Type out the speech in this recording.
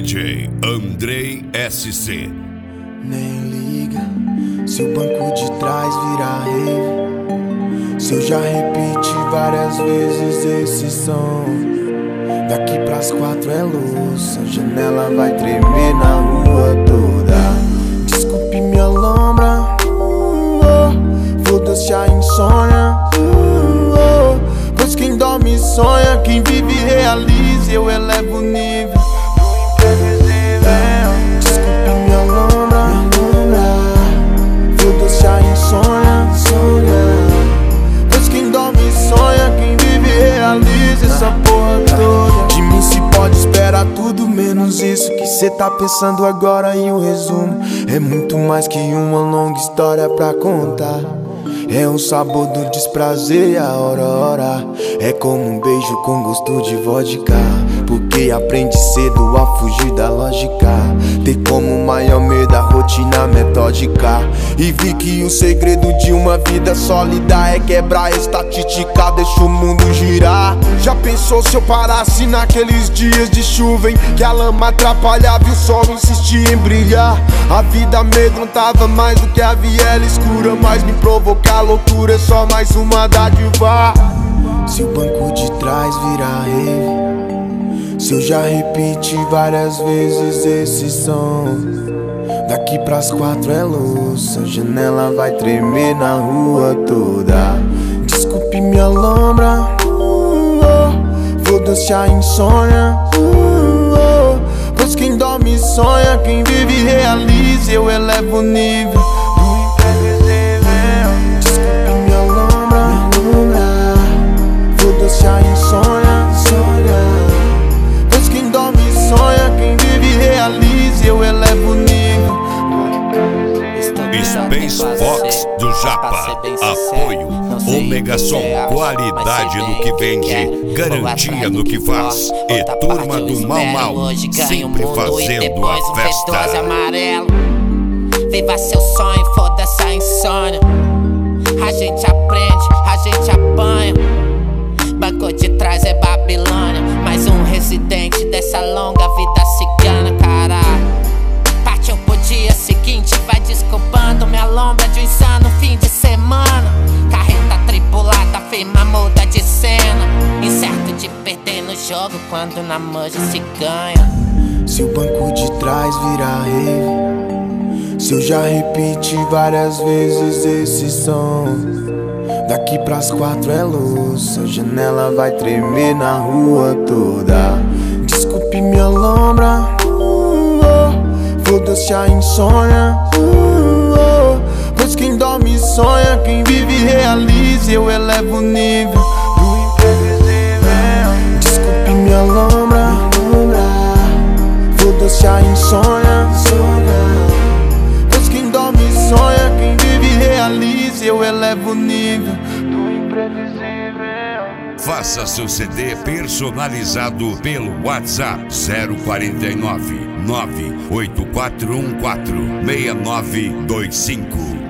DJ Andrei SC. Nem liga se o banco de trás virar rave, se eu já repeti várias vezes esse som. Daqui pras 4 é louça, a janela vai tremer na rua toda. Desculpe minha lombra, foda-se a insônia, pois quem dorme sonha, quem vive realiza, eu elevo o nível. Desculpe minha lombra, foda-se a insônia, pois quem dorme sonha, quem vive realiza essa porra toda. De mim se pode esperar tudo menos isso que cê tá pensando agora. E o resumo é muito mais que uma longa história pra contar. É o sabor do desprazer e a hora. É como um beijo com gosto de vodka, porque aprende cedo a fugir da lógica. Ter como maior medo a rotina metódica. E vi que o segredo de uma vida sólida é quebrar a estatística, deixa o mundo girar. Já pensou se eu parasse naqueles dias de chuva em que a lama atrapalhava e o sol insistia em brilhar? A vida amedrontava mais do que a viela escura, mas me provocar loucura é só mais uma dádiva. Se o banco de trás virar rave, se eu já repeti várias vezes esse som. Daqui pras 4 é louça, a janela vai tremer na rua toda. Desculpe minha lombra, foda-se a insônia, pois quem dorme sonha, quem vive realiza, eu elevo o nível. Desculpe minha lombra, foda-se a insônia, pois quem dorme sonha, quem vive realiza, eu elevo o nível. Space Fox do Japa. Apoio Omega Som. Qualidade no que vende, garantia no que faz. E turma do Mal Mal, sempre fazendo a festa. Viva seu sonho, foda-se a insônia. A gente aprende, a gente apanha. Banco de trás é Babilônia, mais um residente dessa longa vida cigana, caralho. Partiu pro dia seguinte, vai desculpando minha lombra de um insano fim de semana. Carreta tripulada, firma muda de cena, incerto de perder no jogo quando na manja se ganha. Se o banco de trás virar rave, se eu já repeti várias vezes esse som. Daqui pras 4 é louça, a janela vai tremer na rua toda. Desculpe minha lombra, foda-se a insônia, pois quem dorme sonha, quem vive realiza, eu elevo o nível do imprevisível. Desculpe minha lombra, foda-se a insônia, pois quem dorme sonha, quem vive realiza, eu elevo o nível do imprevisível. Faça seu CD personalizado pelo WhatsApp 049 98414 6925.